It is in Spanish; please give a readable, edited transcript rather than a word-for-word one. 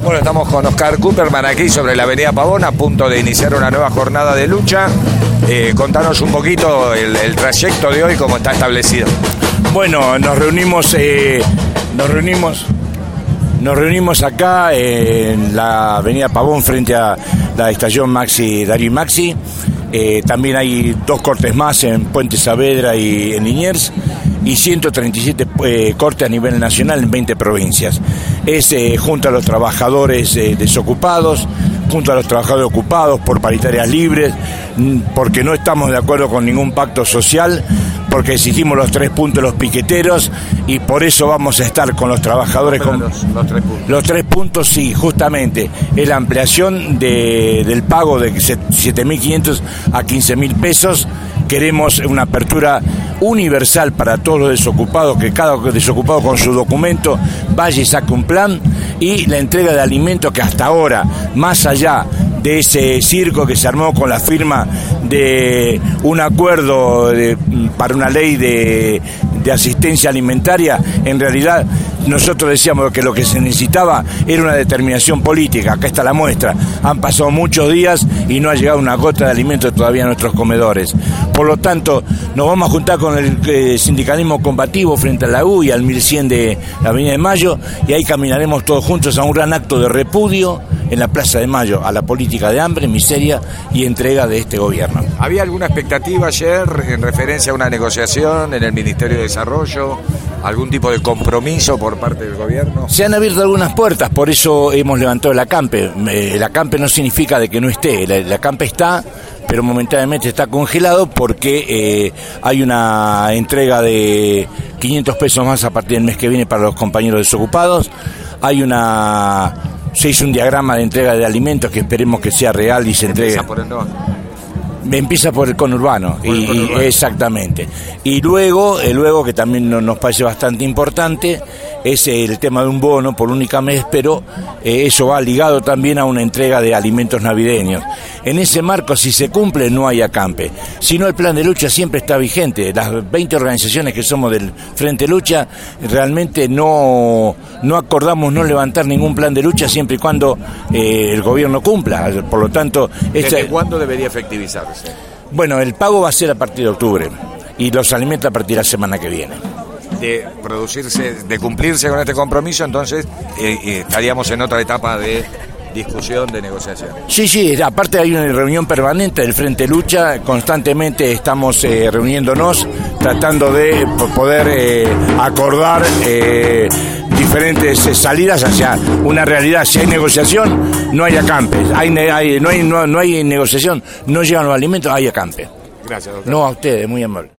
Bueno, estamos con Oscar Cooperman aquí sobre la avenida Pavón, a punto de iniciar una nueva jornada de lucha. Contanos un poquito el trayecto de hoy, cómo está establecido. Bueno, nos reunimos acá en la avenida Pavón frente a la estación Maxi, Darío y Maxi. También hay 2 cortes más en Puente Saavedra y en Liniers, y 137 cortes a nivel nacional en 20 provincias. Es junto a los trabajadores desocupados, junto a los trabajadores ocupados por paritarias libres, porque no estamos de acuerdo con ningún pacto social, porque exigimos los 3 puntos de los piqueteros, y por eso vamos a estar con los trabajadores. Con los 3 puntos. Los 3 puntos, sí, justamente, es la ampliación del pago de 7.500 a 15.000 pesos. Queremos una apertura universal para todos los desocupados, que cada desocupado con su documento vaya y saque un plan, y la entrega de alimentos que hasta ahora, más allá de ese circo que se armó con la firma de un acuerdo para una ley de asistencia alimentaria, en realidad nosotros decíamos que lo que se necesitaba era una determinación política. Acá está la muestra. Han pasado muchos días y no ha llegado una gota de alimento todavía a nuestros comedores. Por lo tanto, nos vamos a juntar con el sindicalismo combativo frente a la U y al 1100 de la Avenida de Mayo, y ahí caminaremos todos juntos a un gran acto de repudio en la Plaza de Mayo a la política de hambre, miseria y entrega de este gobierno. ¿Había alguna expectativa ayer en referencia a una negociación en el Ministerio de Desarrollo? ¿Algún tipo de compromiso por parte del gobierno? Se han abierto algunas puertas, por eso hemos levantado el acampe. El acampe no significa de que no esté, el acampe está, pero momentáneamente está congelado porque hay una entrega de 500 pesos más a partir del mes que viene para los compañeros desocupados. Se hizo un diagrama de entrega de alimentos que esperemos que sea real y se entregue. ¿Empieza por el norte? Empieza por el conurbano, exactamente. Y luego que también nos parece bastante importante, es el tema de un bono por única mes, pero eso va ligado también a una entrega de alimentos navideños. En ese marco, si se cumple, no hay acampe. Si no, el plan de lucha siempre está vigente. Las 20 organizaciones que somos del Frente Lucha, realmente no acordamos no levantar ningún plan de lucha siempre y cuando el gobierno cumpla. Por lo tanto... ¿Desde cuándo debería efectivizarse? Bueno, el pago va a ser a partir de octubre y los alimentos a partir de la semana que viene. De cumplirse con este compromiso, entonces estaríamos en otra etapa de discusión, de negociación. Sí, aparte hay una reunión permanente del Frente Lucha, constantemente estamos reuniéndonos, tratando de poder acordar diferentes salidas hacia una realidad. Si hay negociación, no hay acampe. No hay negociación, no llegan los alimentos, hay acampe. Gracias, doctor. No, a ustedes, muy amable.